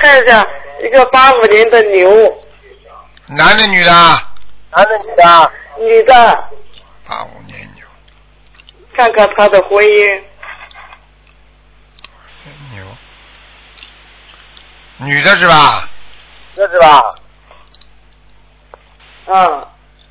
看一下一个85年的牛。 男的女的？ 男的女的？ 女的。 85年牛。 看看他的婚姻。 牛。女的是吧？ 这是吧？ 啊。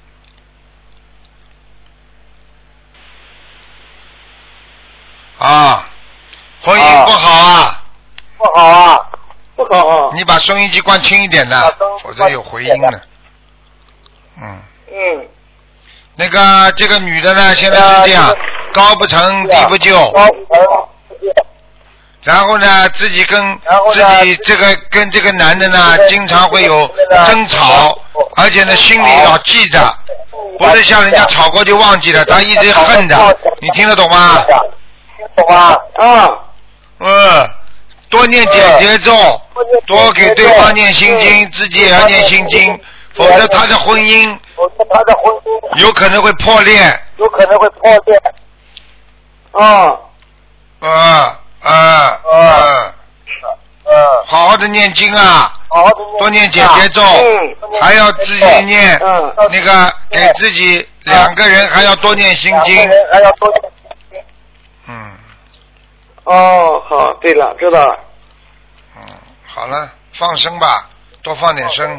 啊，婚姻不好啊。 不好啊。 不好啊。 你把收音机关轻一点的，否则有回音的。嗯。 嗯。 那个这个女的呢，现在是这样，高不成低不就。 高不成。 然后呢，自己跟这个男的呢，经常会有争吵，而且呢，心里老记着，不是像人家吵过就忘记了，他一直恨着，你听得懂吗？ 听懂吗？ 啊。多念解结咒，多给对方念心经，自己也要念心经，否则他的婚姻有可能会破裂。好好的念经啊，多念解结咒，还要自己念那个给自己2个人还要多念心经。 好，对了，知道了。 好了，放生吧，多放点生。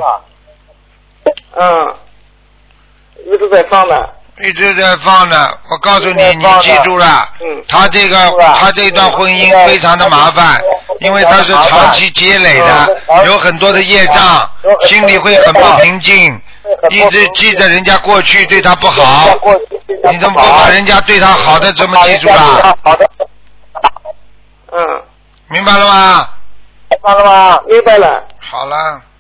一直在放呢。 一直在放呢，我告诉你，你记住了，他这段婚姻非常的麻烦，因为他是长期积累的，有很多的业障，心里会很不平静，一直记着人家过去对他不好，你怎么不把人家对他好的这么记住了？明白了吗？ 明白了。 好了。